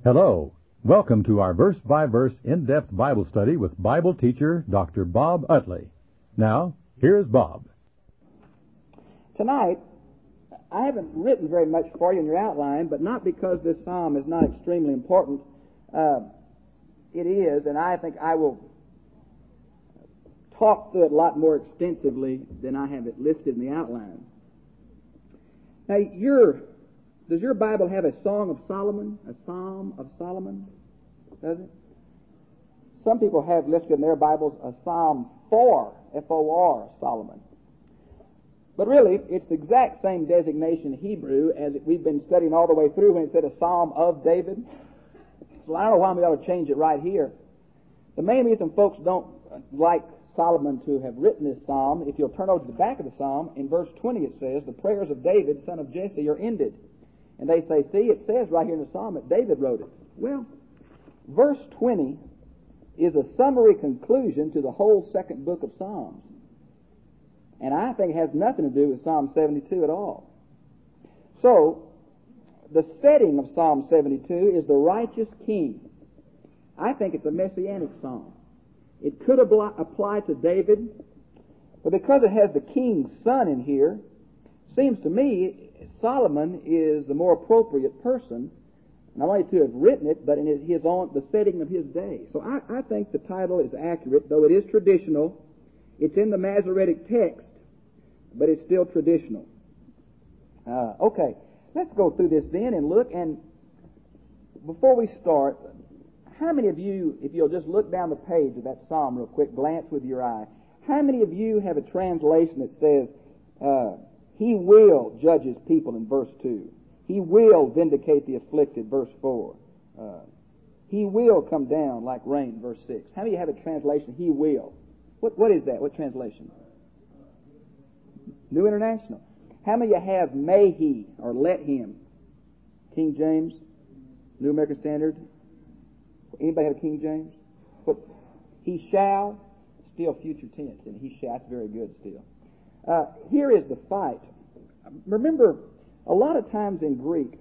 Hello. Welcome to our verse-by-verse in-depth Bible study with Bible teacher Dr. Bob Utley. Now, here's Bob. Tonight, I haven't written very much for you in your outline, but not because this psalm is not extremely important. It is, and I think I will talk through it a lot more extensively than I have it listed in the outline. Now, does your Bible have a Song of Solomon? A Psalm of Solomon? Does it? Some people have listed in their Bibles a Psalm for, F-O-R, Solomon. But really, it's the exact same designation in Hebrew as we've been studying all the way through when it said a Psalm of David. So I don't know why we ought to change it right here. The main reason folks don't like Solomon to have written this psalm, if you'll turn over to the back of the psalm, in verse 20 it says, the prayers of David, son of Jesse, are ended. And they say, see, it says right here in the psalm that David wrote it. Well, verse 20 is a summary conclusion to the whole second book of Psalms. And I think it has nothing to do with Psalm 72 at all. So, the setting of Psalm 72 is the righteous king. I think it's a messianic psalm. It could apply to David, but because it has the king's son in here, seems to me Solomon is the more appropriate person, not only to have written it, but in the setting of his day. So I think the title is accurate, though it is traditional. It's in the Masoretic text, but it's still traditional. Okay, let's go through this then and look. And before we start, how many of you, if you'll just look down the page of that psalm real quick, glance with your eye, how many of you have a translation that says, He will judge His people in verse 2. He will vindicate the afflicted, verse 4. He will come down like rain, verse 6. How many of you have a translation, He will? What is that? What translation? New International. How many of you have may He or let Him? King James? New American Standard? Anybody have a King James? What? He shall? Still future tense, and He shall. That's very good still. Here is the fight. Remember, a lot of times in Greek,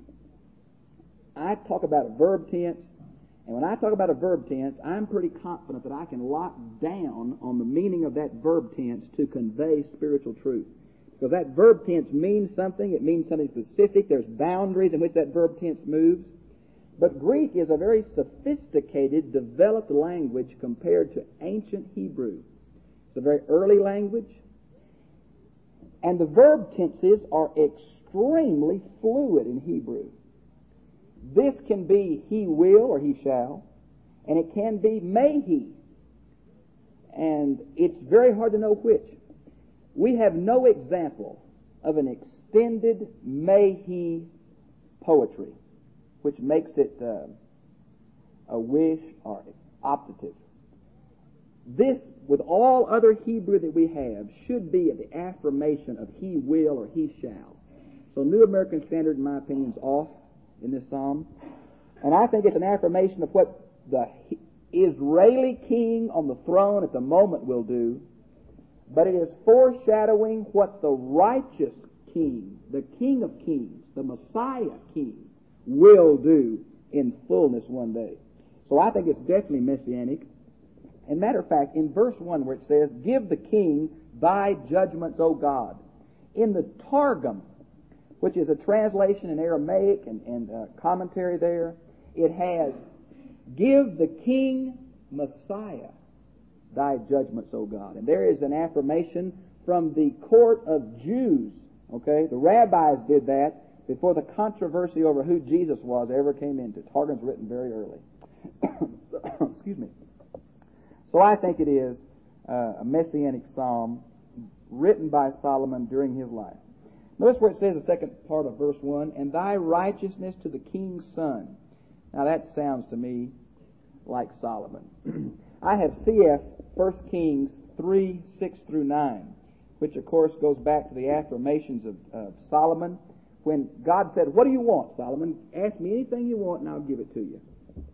I talk about a verb tense, and when I talk about a verb tense, I'm pretty confident that I can lock down on the meaning of that verb tense to convey spiritual truth. Because that verb tense means something, it means something specific, there's boundaries in which that verb tense moves. But Greek is a very sophisticated, developed language compared to ancient Hebrew. It's a very early language. And the verb tenses are extremely fluid in Hebrew. This can be He will or He shall, and it can be may He. And it's very hard to know which. We have no example of an extended may He poetry, which makes it a wish or optative. This, with all other Hebrew that we have, should be the affirmation of He will or He shall. So New American Standard, in my opinion, is off in this psalm. And I think it's an affirmation of what the Israeli king on the throne at the moment will do, but it is foreshadowing what the righteous king, the King of Kings, the Messiah king, will do in fullness one day. So I think it's definitely messianic. And matter of fact, in verse 1 where it says, give the king thy judgments, O God. In the Targum, which is a translation in Aramaic and commentary there, it has, give the king Messiah thy judgments, O God. And there is an affirmation from the court of Jews. Okay, the rabbis did that before the controversy over who Jesus was ever came into. Targum's written very early. Excuse me. So I think it is a messianic psalm written by Solomon during his life. Notice where it says the second part of verse 1, and thy righteousness to the king's son. Now that sounds to me like Solomon. I have CF 1 Kings 3, 6 through 9, which of course goes back to the affirmations of Solomon. When God said, what do you want, Solomon? Ask me anything you want and I'll give it to you.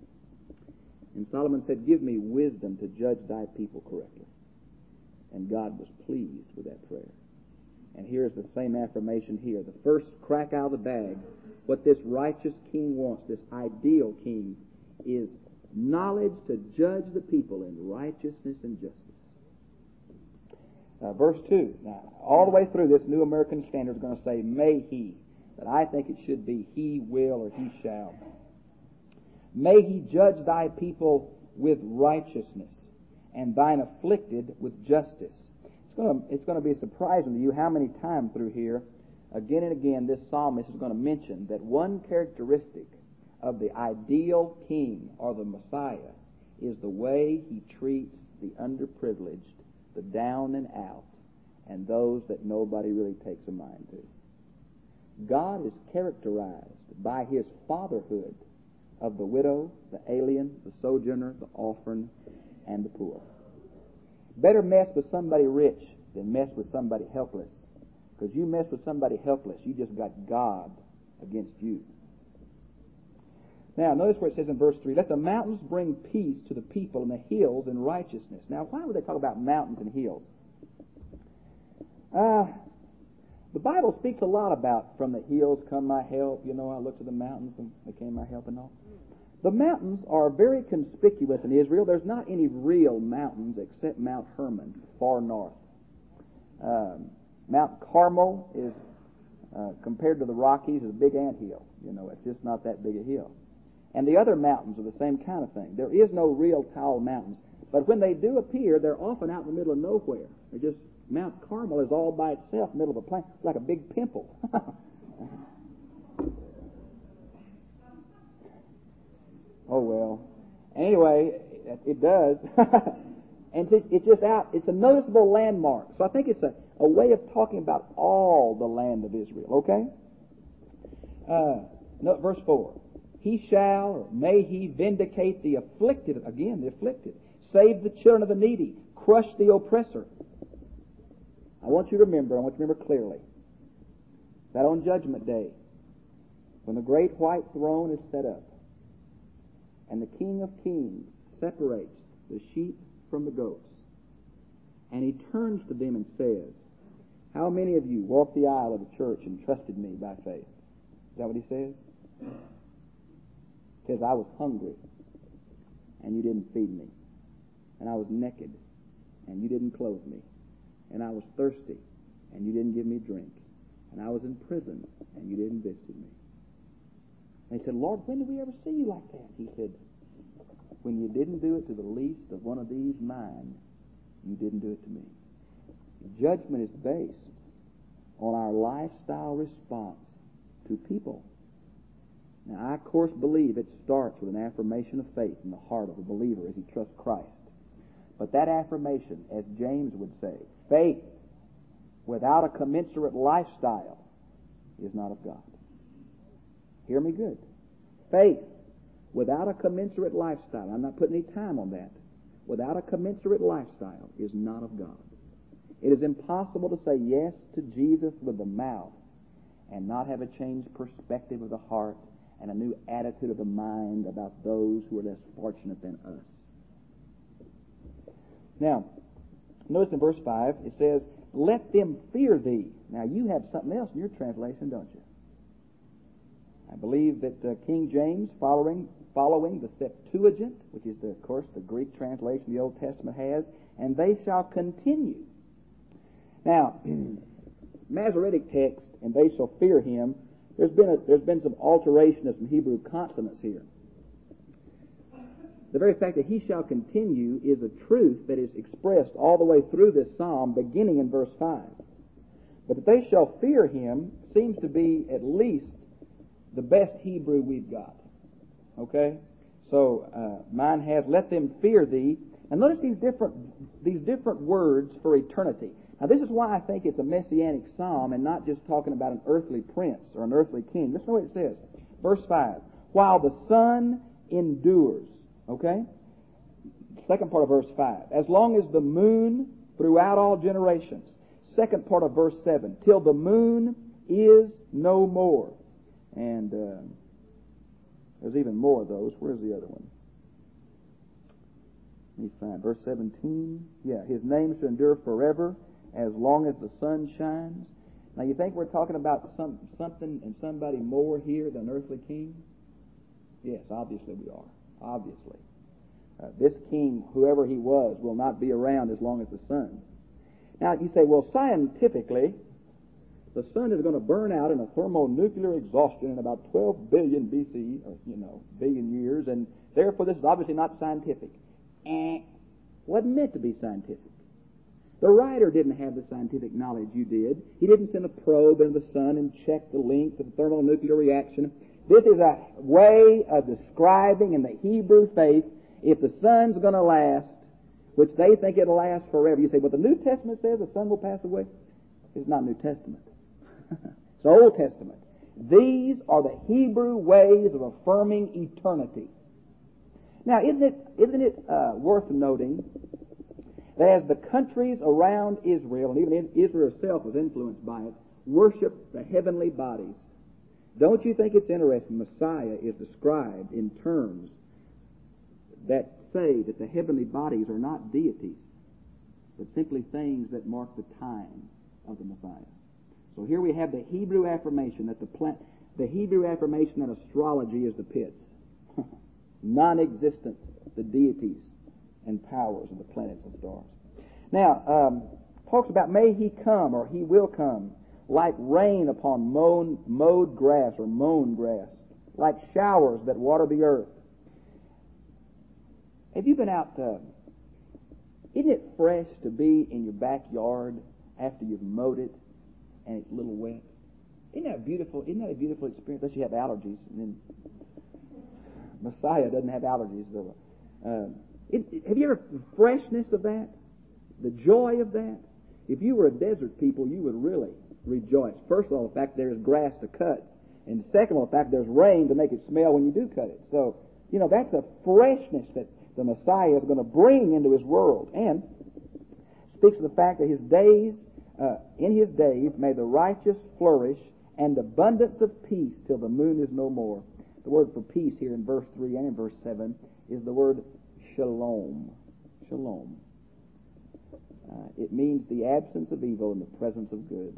And Solomon said, give me wisdom to judge thy people correctly. And God was pleased with that prayer. And here's the same affirmation here. The first crack out of the bag, what this righteous king wants, this ideal king, is knowledge to judge the people in righteousness and justice. Verse 2. Now, all the way through this, New American Standard is going to say, may he. But I think it should be he will or he shall. May he judge thy people with righteousness and thine afflicted with justice. It's going to be surprising to you how many times through here, again and again, this psalmist is going to mention that one characteristic of the ideal king or the Messiah is the way he treats the underprivileged, the down and out, and those that nobody really takes a mind to. God is characterized by his fatherhood of the widow, the alien, the sojourner, the orphan, and the poor. Better mess with somebody rich than mess with somebody helpless. Because you mess with somebody helpless, you just got God against you. Now, notice where it says in verse 3, let the mountains bring peace to the people and the hills in righteousness. Now, why would they talk about mountains and hills? The Bible speaks a lot about from the hills come my help. You know, I looked to the mountains and they came my help and all. The mountains are very conspicuous in Israel. There's not any real mountains except Mount Hermon, far north. Mount Carmel is, compared to the Rockies, is a big anthill. You know, it's just not that big a hill. And the other mountains are the same kind of thing. There is no real tall mountains. But when they do appear, they're often out in the middle of nowhere. They're just, Mount Carmel is all by itself, middle of a plain, like a big pimple. Oh, well. Anyway, it does. And it's just out. It's a noticeable landmark. So I think it's a way of talking about all the land of Israel, okay? Verse 4. He shall, or may he, vindicate the afflicted, again, the afflicted, save the children of the needy, crush the oppressor. I want you to remember clearly, that on Judgment Day, when the great white throne is set up, and the King of Kings separates the sheep from the goats, and he turns to them and says, how many of you walked the aisle of the church and trusted me by faith? Is that what he says? He says, I was hungry, and you didn't feed me. And I was naked, and you didn't clothe me. And I was thirsty, and you didn't give me drink. And I was in prison, and you didn't visit me. And he said, Lord, when did we ever see you like that? He said, when you didn't do it to the least of one of these mine, you didn't do it to me. Judgment is based on our lifestyle response to people. Now, I, of course, believe it starts with an affirmation of faith in the heart of the believer as he trusts Christ. But that affirmation, as James would say, faith without a commensurate lifestyle is not of God. Hear me good. Faith without a commensurate lifestyle, I'm not putting any time on that, without a commensurate lifestyle is not of God. It is impossible to say yes to Jesus with the mouth and not have a changed perspective of the heart and a new attitude of the mind about those who are less fortunate than us. Now, notice in verse 5, it says, let them fear thee. Now, you have something else in your translation, don't you? I believe that King James, following the Septuagint, which is, of course, the Greek translation the Old Testament has, and they shall continue. Now, Masoretic text, and they shall fear him, there's been some alteration of some Hebrew consonants here. The very fact that he shall continue is a truth that is expressed all the way through this psalm, beginning in verse 5. But that they shall fear him seems to be at least the best Hebrew we've got. Okay? So, mine has, let them fear thee. And notice these different words for eternity. Now, this is why I think it's a messianic psalm and not just talking about an earthly prince or an earthly king. Listen to what it says. Verse 5. While the sun endures. Okay? Second part of verse 5. As long as the moon throughout all generations. Second part of verse 7. Till the moon is no more. And there's even more of those. Where's the other one? Let me find. Verse 17. Yeah, his name shall endure forever, as long as the sun shines. Now, you think we're talking about something and somebody more here than earthly king? Yes, obviously we are. Obviously. This king, whoever he was, will not be around as long as the sun. Now, you say, well, scientifically, the sun is going to burn out in a thermonuclear exhaustion in about 12 billion BC, or, billion years, and therefore this is obviously not scientific. Wasn't meant to be scientific. The writer didn't have the scientific knowledge you did. He didn't send a probe into the sun and check the length of the thermonuclear reaction. This is a way of describing in the Hebrew faith, if the sun's going to last, which they think it'll last forever. You say, well, the New Testament says the sun will pass away. It's not New Testament. It's Old Testament. These are the Hebrew ways of affirming eternity. Now, isn't it worth noting that as the countries around Israel, and even Israel itself was influenced by it, worship the heavenly bodies? Don't you think it's interesting Messiah is described in terms that say that the heavenly bodies are not deities, but simply things that mark the time of the Messiah? So here we have the Hebrew affirmation that the Hebrew affirmation that astrology is the pits, non-existent, the deities and powers of the planets and stars. Now, talks about may he come, or he will come, like rain upon mowed grass or mown grass, like showers that water the earth. Have you been out? Isn't it fresh to be in your backyard after you've mowed it and it's a little wet? Isn't that a beautiful experience? Unless you have allergies, and then Messiah doesn't have allergies. Have you ever the freshness of that, the joy of that? If you were a desert people, you would really rejoice. First of all, the fact there's grass to cut, and second of all, the fact there's rain to make it smell when you do cut it. So, that's a freshness that the Messiah is going to bring into his world, and speaks of the fact that in his days may the righteous flourish, and abundance of peace till the moon is no more. The word for peace here in verse 3 and in verse 7 is the word shalom. Shalom. It means the absence of evil and the presence of good.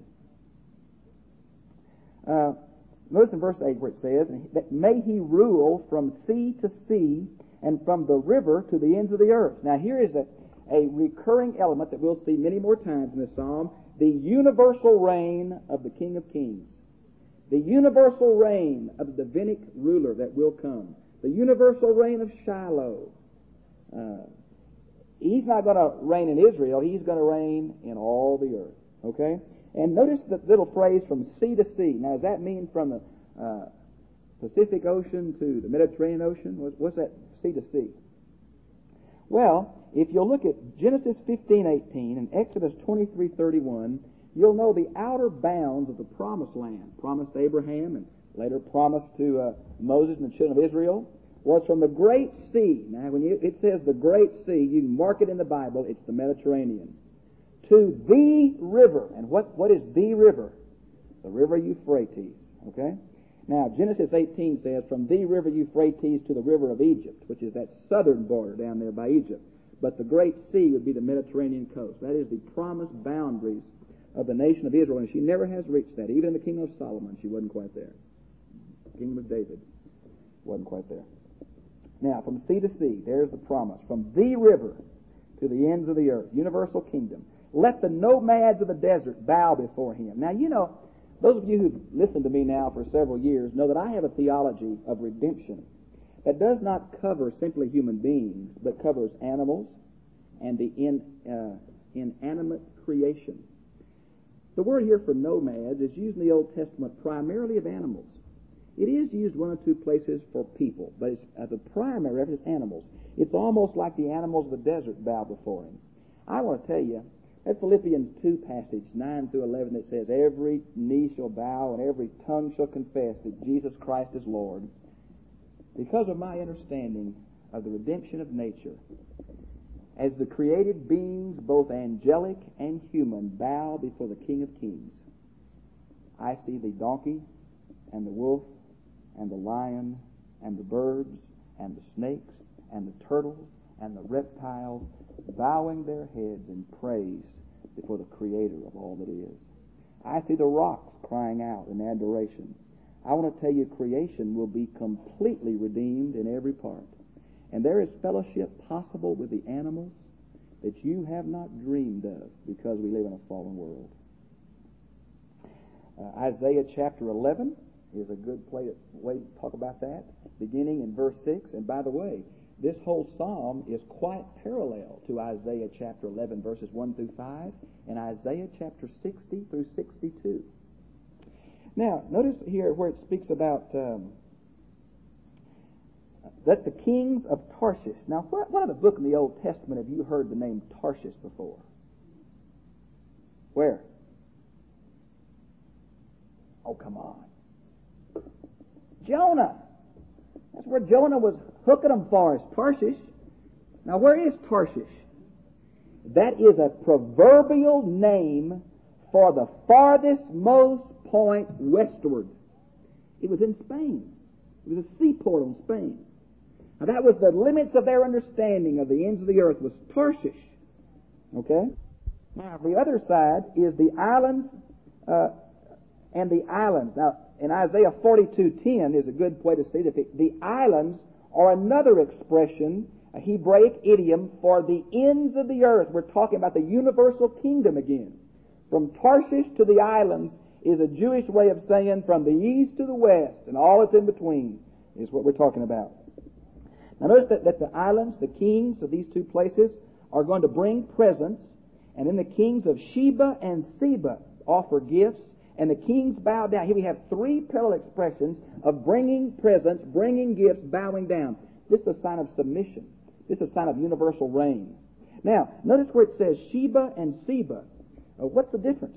Notice in verse 8 where it says, that may he rule from sea to sea and from the river to the ends of the earth. Now here is a recurring element that we'll see many more times in this psalm, the universal reign of the King of Kings. The universal reign of the Davidic ruler that will come. The universal reign of Shiloh. He's not going to reign in Israel. He's going to reign in all the earth. Okay? And notice the little phrase from sea to sea. Now, does that mean from the Pacific Ocean to the Mediterranean Ocean? What's that sea to sea? Well, if you'll look at Genesis 15:18 and Exodus 23:31, you'll know the outer bounds of the promised land, promised to Abraham and later promised to Moses and the children of Israel, was from the great sea. Now, when it says the great sea, you can mark it in the Bible, it's the Mediterranean. To the river. And what is the river? The river Euphrates. Okay? Now, Genesis 18 says, from the river Euphrates to the river of Egypt, which is that southern border down there by Egypt. But the great sea would be the Mediterranean coast. That is the promised boundaries of the nation of Israel, and she never has reached that. Even in the kingdom of Solomon, she wasn't quite there. The kingdom of David wasn't quite there. Now, from sea to sea, there's the promise. From the river to the ends of the earth, universal kingdom. Let the nomads of the desert bow before him. Now, those of you who've listened to me now for several years know that I have a theology of redemption that does not cover simply human beings, but covers animals and the inanimate creation. The word here for nomads is used in the Old Testament primarily of animals. It is used one or two places for people, but it's, as a primary reference, animals. It's almost like the animals of the desert bow before him. I want to tell you, that Philippians 2 passage, 9 through 11, that says, every knee shall bow and every tongue shall confess that Jesus Christ is Lord. Because of my understanding of the redemption of nature, as the created beings, both angelic and human, bow before the King of Kings, I see the donkey and the wolf and the lion and the birds and the snakes and the turtles and the reptiles bowing their heads in praise before the Creator of all that is. I see the rocks crying out in adoration. I want to tell you, creation will be completely redeemed in every part. And there is fellowship possible with the animals that you have not dreamed of because we live in a fallen world. Isaiah chapter 11 is a good way to talk about that, beginning in verse 6. And by the way, this whole psalm is quite parallel to Isaiah chapter 11, verses 1 through 5, and Isaiah chapter 60 through 62. Now, notice here where it speaks about that the kings of Tarshish. Now, what other book in the Old Testament have you heard the name Tarshish before? Where? Oh, come on. Jonah. That's where Jonah was hooking them for us, Tarshish. Now, where is Tarshish? That is a proverbial name for the farthest most point westward. It was in Spain. It was a seaport on Spain. Now, that was the limits of their understanding of the ends of the earth was Tarshish. Okay? Now, the other side is the islands and the islands. Now, in Isaiah 42:10 is a good way to see that the islands are another expression, a Hebraic idiom for the ends of the earth. We're talking about the universal kingdom again. From Tarshish to the islands is a Jewish way of saying from the east to the west and all that's in between is what we're talking about. Now notice that the islands, the kings of these two places, are going to bring presents, and then the kings of Sheba and Seba offer gifts, and the kings bow down. Here we have three parallel expressions of bringing presents, bringing gifts, bowing down. This is a sign of submission. This is a sign of universal reign. Now, notice where it says Sheba and Seba. What's the difference?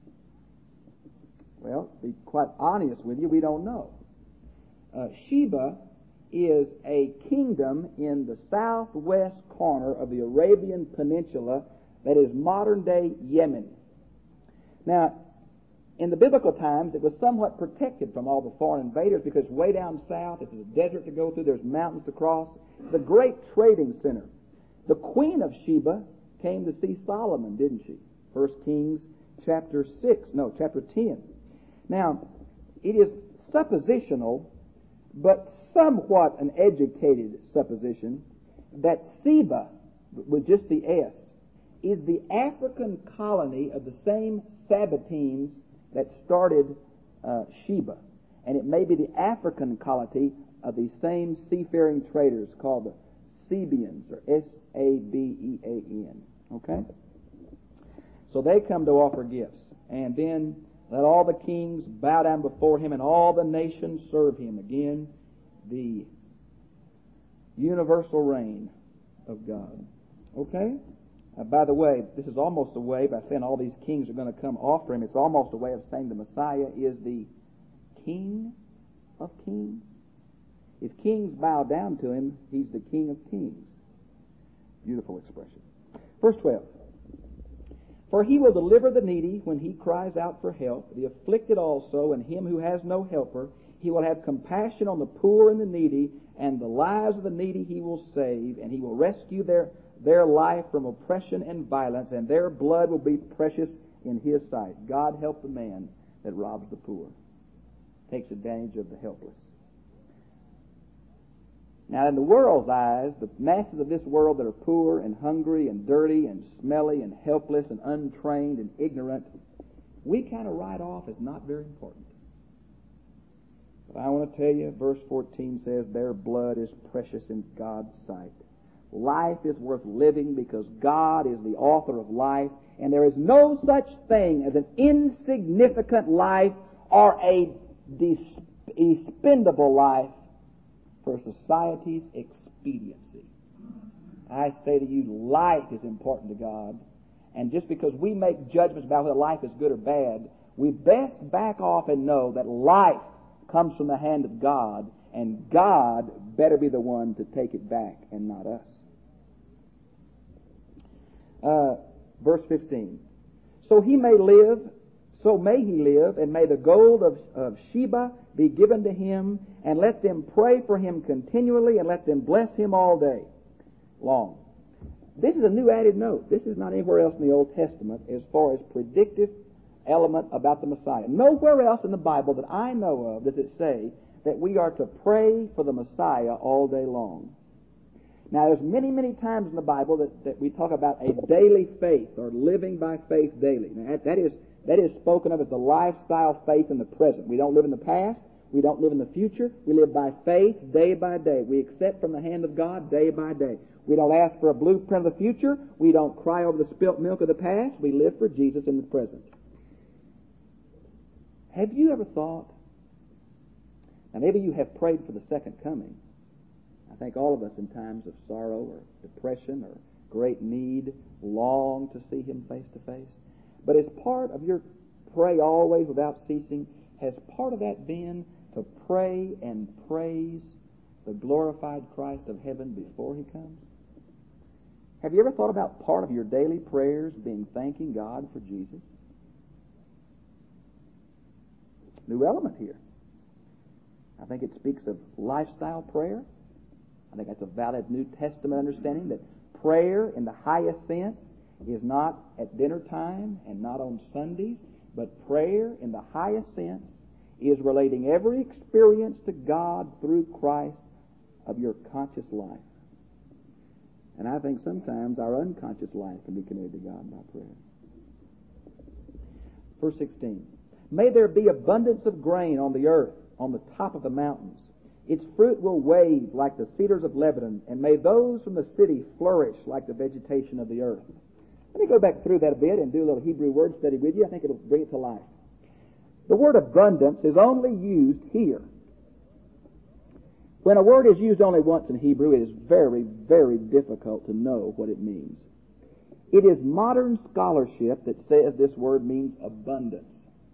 Well, to be quite honest with you, we don't know. Sheba is a kingdom in the southwest corner of the Arabian Peninsula that is modern-day Yemen. Now, in the biblical times, it was somewhat protected from all the foreign invaders because way down south, it's a desert to go through, there's mountains to cross. It's a great trading center. The queen of Sheba came to see Solomon, didn't she? 1 Kings chapter 10. Now, it is suppositional, but somewhat an educated supposition, that Seba, with just the S, is the African colony of the same Sabbateans that started Sheba. And it may be the African colony of these same seafaring traders called the Sabeans, or Sabean. Okay? So they come to offer gifts. And then let all the kings bow down before him and all the nations serve him. Again, the universal reign of God. Okay? By the way, this is almost a way, by saying all these kings are going to come offer him, it's almost a way of saying the Messiah is the King of kings. If kings bow down to him, he's the King of kings. Beautiful expression. Verse 12. For he will deliver the needy when he cries out for help, the afflicted also, and him who has no helper. He will have compassion on the poor and the needy, and the lives of the needy he will save, and he will rescue their life from oppression and violence, and their blood will be precious in his sight. God help the man that robs the poor, takes advantage of the helpless. Now, in the world's eyes, the masses of this world that are poor and hungry and dirty and smelly and helpless and untrained and ignorant, we kind of write off as not very important. But I want to tell you, verse 14 says, their blood is precious in God's sight. Life is worth living because God is the author of life, and there is no such thing as an insignificant life or a expendable life for society's expediency. I say to you, life is important to God, and just because we make judgments about whether life is good or bad, we best back off and know that life comes from the hand of God, and God better be the one to take it back and not us. Verse 15. So may he live, and may the gold of Sheba be given to him, and let them pray for him continually, and let them bless him all day long. This is a new added note. This is not anywhere else in the Old Testament as far as predictive element about the Messiah. Nowhere else in the Bible that I know of does it say that we are to pray for the Messiah all day long. Now, there's many, many times in the Bible that we talk about a daily faith or living by faith daily. Now, that is spoken of as the lifestyle faith in the present. We don't live in the past. We don't live in the future. We live by faith day by day. We accept from the hand of God day by day. We don't ask for a blueprint of the future. We don't cry over the spilt milk of the past. We live for Jesus in the present. Have you ever thought, now maybe you have prayed for the second coming. I think all of us in times of sorrow or depression or great need long to see Him face to face. But as part of your pray always without ceasing, has part of that been to pray and praise the glorified Christ of heaven before He comes? Have you ever thought about part of your daily prayers being thanking God for Jesus? New element here. I think it speaks of lifestyle prayer. I think that's a valid New Testament understanding that prayer in the highest sense is not at dinner time and not on Sundays, but prayer in the highest sense is relating every experience to God through Christ of your conscious life. And I think sometimes our unconscious life can be committed to God by prayer. Verse 16. May there be abundance of grain on the earth, on the top of the mountains. Its fruit will wave like the cedars of Lebanon, and may those from the city flourish like the vegetation of the earth. Let me go back through that a bit and do a little Hebrew word study with you. I think it'll bring it to life. The word abundance is only used here. When a word is used only once in Hebrew, it is very, very difficult to know what it means. It is modern scholarship that says this word means abundance.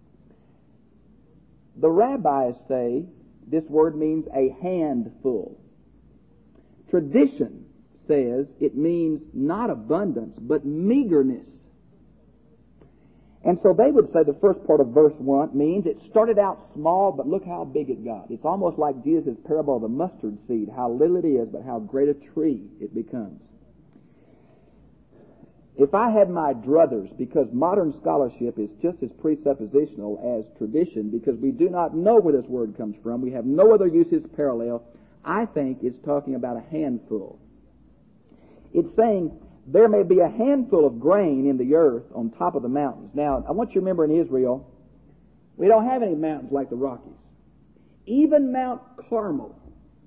The rabbis say this word means a handful. Tradition says it means not abundance, but meagerness. And so they would say the first part of verse 1 means it started out small, but look how big it got. It's almost like Jesus' parable of the mustard seed, how little it is, but how great a tree it becomes. If I had my druthers, because modern scholarship is just as presuppositional as tradition, because we do not know where this word comes from, we have no other uses parallel, I think it's talking about a handful. It's saying there may be a handful of grain in the earth on top of the mountains. Now, I want you to remember in Israel, we don't have any mountains like the Rockies. Even Mount Carmel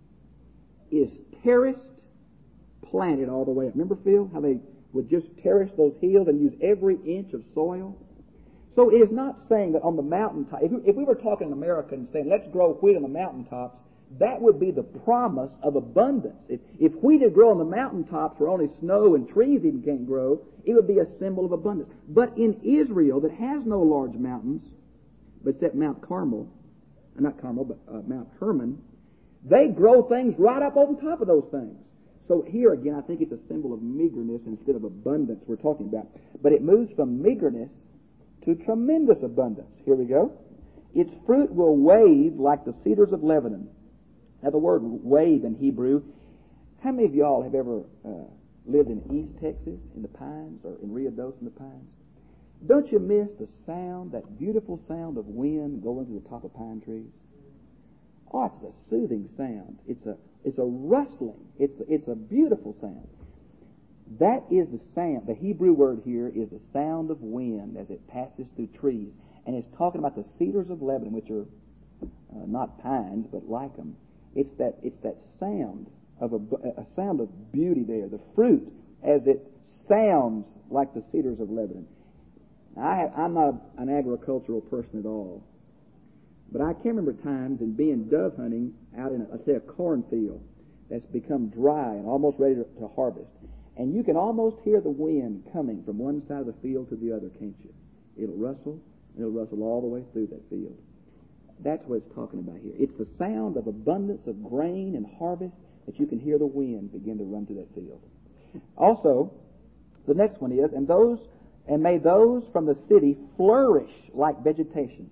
is terraced, planted all the way up. Remember, Phil, how they would just terrace those hills and use every inch of soil? So it is not saying that on the mountaintop, if we were talking in America and saying, let's grow wheat on the mountaintops, that would be the promise of abundance. If wheat had grown on the mountaintops where only snow and trees even can't grow, it would be a symbol of abundance. But in Israel, that has no large mountains, but except Mount Carmel, not Carmel, but Mount Hermon, they grow things right up on top of those things. So here again, I think it's a symbol of meagerness instead of abundance we're talking about. But it moves from meagerness to tremendous abundance. Here we go. Its fruit will wave like the cedars of Lebanon. Now, the word wave in Hebrew, how many of y'all have ever lived in East Texas, in the Pines, or in Rio Dos in the Pines? Don't you miss the sound, that beautiful sound of wind going through the top of pine trees? Oh, it's a soothing sound. It's a rustling. It's a beautiful sound. That is the sound. The Hebrew word here is the sound of wind as it passes through trees. And it's talking about the cedars of Lebanon, which are not pines, but like them. It's that sound of a sound of beauty there. The fruit as it sounds like the cedars of Lebanon. Now, I'm not an agricultural person at all. But I can remember times in being dove hunting out in, let's say, a cornfield that's become dry and almost ready to harvest. And you can almost hear the wind coming from one side of the field to the other, can't you? It'll rustle, and it'll rustle all the way through that field. That's what it's talking about here. It's the sound of abundance of grain and harvest that you can hear the wind begin to run through that field. Also, the next one is, and may those from the city flourish like vegetation.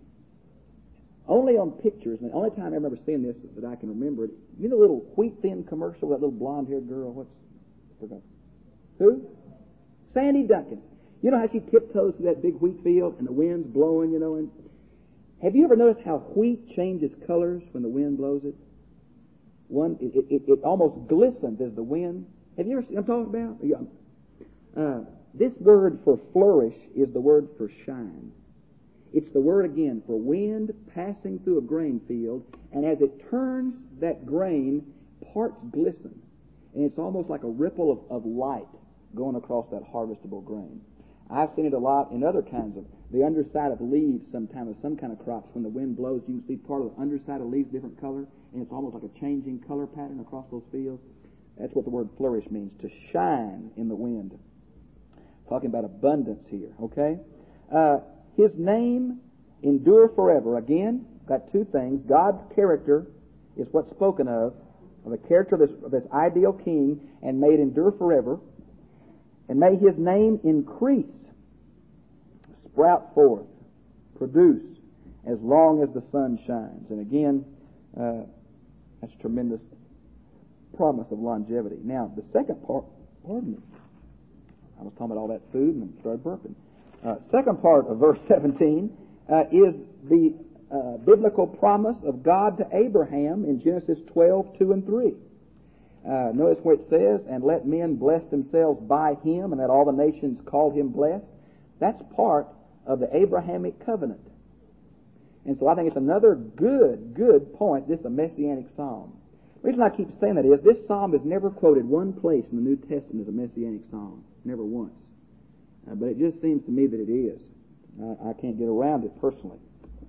Only on pictures, and the only time I remember seeing this that I can remember it, you know the little Wheat Thin commercial, that little blonde-haired girl, forgot. Who? Sandy Duncan. You know how she tiptoes through that big wheat field and the wind's blowing, and have you ever noticed how wheat changes colors when the wind blows it? It almost glistens as the wind. Have you ever seen what I'm talking about? This word for flourish is the word for shine. It's the word again for wind passing through a grain field, and as it turns that grain, parts glisten. And it's almost like a ripple of light going across that harvestable grain. I've seen it a lot in other kinds of, the underside of leaves sometimes, of some kind of crops. When the wind blows, you can see part of the underside of leaves different color, and it's almost like a changing color pattern across those fields. That's what the word flourish means, to shine in the wind. Talking about abundance here, okay? His name endure forever. Again, got two things. God's character is what's spoken of the character of this ideal king, and may it endure forever. And may his name increase, sprout forth, produce, as long as the sun shines. And again, that's a tremendous promise of longevity. Now, the second part, pardon me, I was talking about all that food and started burping. Second part of verse 17 is the biblical promise of God to Abraham in Genesis 12, 2 and 3. Notice where it says, and let men bless themselves by him, and that all the nations called him blessed. That's part of the Abrahamic covenant. And so I think it's another good point. This is a messianic psalm. The reason I keep saying that is this psalm is never quoted one place in the New Testament as a messianic psalm. Never once. But it just seems to me that it is. I can't get around it personally.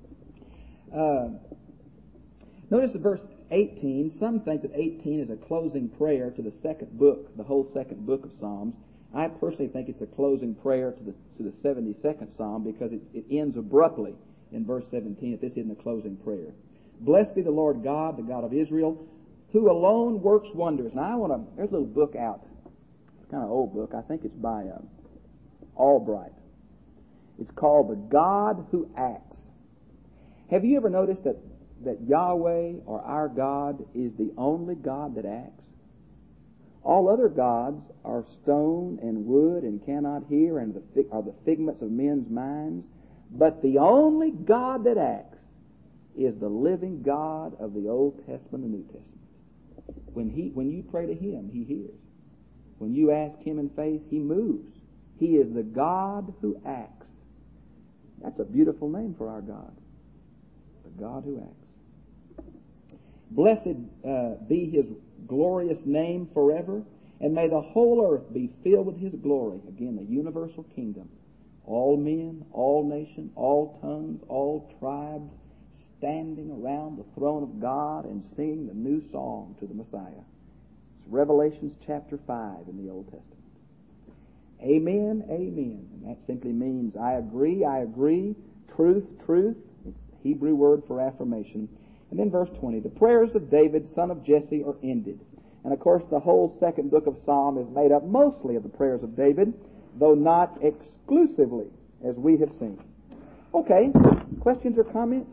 Notice in verse 18, some think that 18 is a closing prayer to the second book, the whole second book of Psalms. I personally think it's a closing prayer to the 72nd Psalm, because it ends abruptly in verse 17 if this isn't a closing prayer. Blessed be the Lord God, the God of Israel, who alone works wonders. Now there's a little book out. It's kind of an old book. I think it's by Albright. It's called The God Who Acts. Have you ever noticed that Yahweh, or our God, is the only God that acts? All other gods are stone and wood and cannot hear and are the figments of men's minds. But the only God that acts is the living God of the Old Testament and New Testament. When you pray to Him, He hears. When you ask Him in faith, He moves. He is the God who acts. That's a beautiful name for our God. The God who acts. Blessed be His glorious name forever, and may the whole earth be filled with His glory. Again, the universal kingdom. All men, all nations, all tongues, all tribes, standing around the throne of God and singing the new song to the Messiah. It's Revelations chapter 5 in the Old Testament. Amen, amen. And that simply means I agree, truth. It's the Hebrew word for affirmation. And then verse 20, the prayers of David, son of Jesse, are ended. And of course the whole second book of Psalm is made up mostly of the prayers of David, though not exclusively, as we have seen. Okay, questions or comments?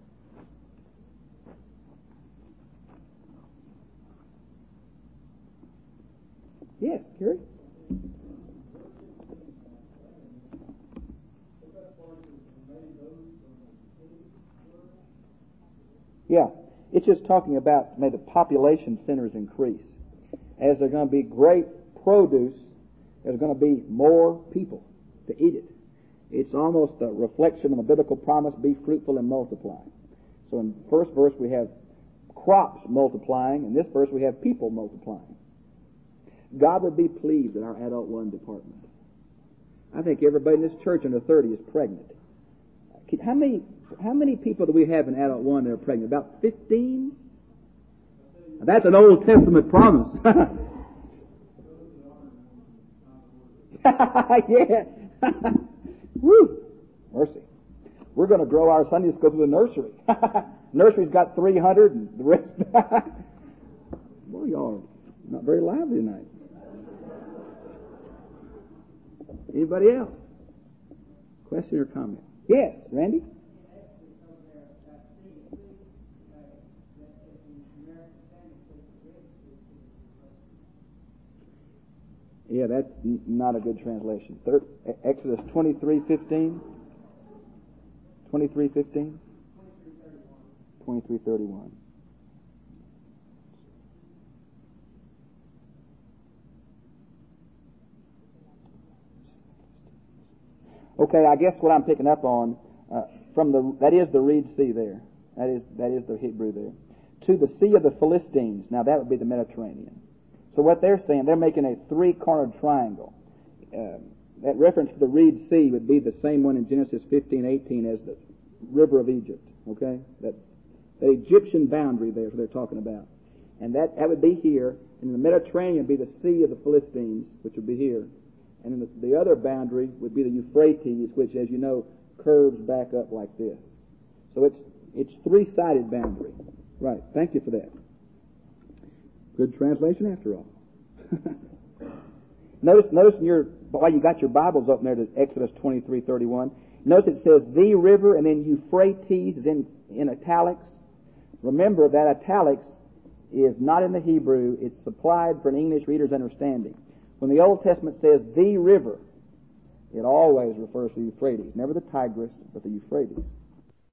Yes, Kerry? Yeah, it's just talking about may the population centers increase. As there's going to be great produce, there's going to be more people to eat it. It's almost a reflection of the biblical promise, be fruitful and multiply. So in the first verse we have crops multiplying, in this verse we have people multiplying. God would be pleased in our Adult One department. I think everybody in this church under 30 is pregnant. How many people do we have in Adult One that are pregnant? About 15? That's an Old Testament promise. Yeah. Woo! Mercy. We're going to grow our Sunday school to the nursery. Nursery's got 300 and the rest. Boy, y'all are not very lively tonight. Anybody else? Question or comment? Yes, Randy? Yeah, that's not a good translation. Exodus 23:15. 23:15. 23:31. Okay, I guess what I'm picking up on that is the Reed Sea there. That is the Hebrew there. To the Sea of the Philistines. Now that would be the Mediterranean. So what they're saying, they're making a three-cornered triangle. That reference to the Reed Sea would be the same one in Genesis 15:18 as the river of Egypt. Okay, that Egyptian boundary there is what they're talking about, and that would be here. And the Mediterranean would be the Sea of the Philistines, which would be here, and then the other boundary would be the Euphrates, which, as you know, curves back up like this. So it's three-sided boundary. Right. Thank you for that. Good translation after all. Notice while you got your Bibles open there to Exodus 23:31, notice it says the river, and then Euphrates is in italics. Remember that italics is not in the Hebrew. It's supplied for an English reader's understanding. When the Old Testament says the river, it always refers to the Euphrates. Never the Tigris, but the Euphrates.